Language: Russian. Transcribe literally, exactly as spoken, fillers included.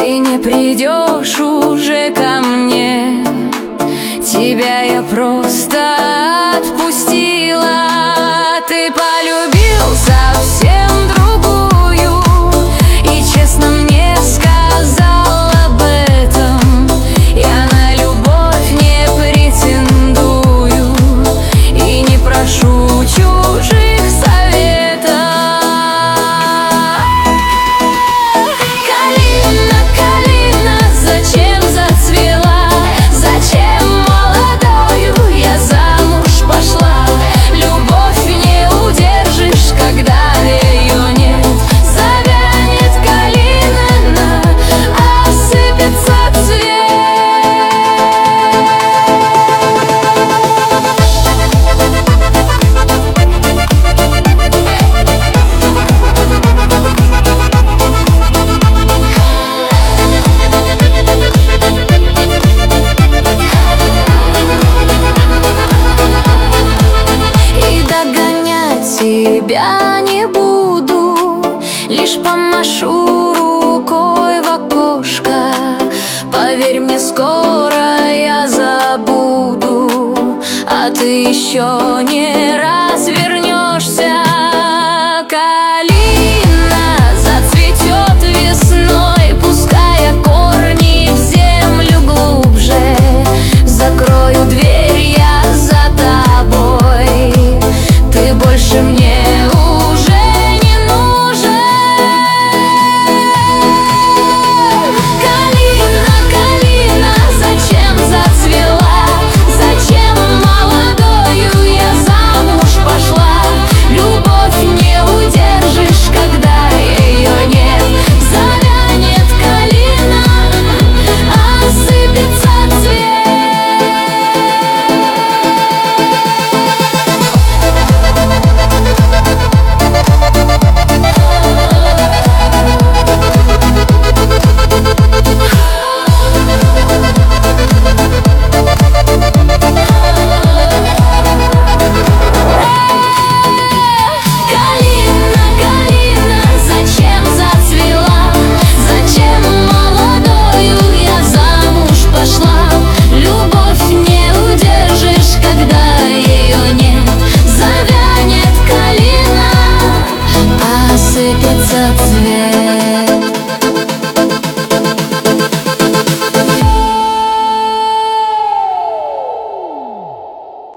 и не придешь уже ко мне. Тебя я просто отпустила, ты полюбил совсем другую и честно мне сказал об этом. Я на любовь не претендую и не прошу чужих советов. Калина, калина, зачем зацвела? Зачем молодою я замуж пошла? Любовь не удержишь, когда ее нет. Завянет калина, осыпется цвет. Тебя не буду, лишь помашу рукой в окошко. Поверь мне, скоро я забуду, а ты еще не раз вернешься. Калина зацветет весной, пуская корни в землю глубже. Закрою дверь я за тобой, ты больше мне уже не нужен. Калина, калина, зачем зацвела? Зачем молодою я замуж пошла? Любовь не удержишь, когда ее нет. Завянет калина, осыпется цвет. Осыпется цвет.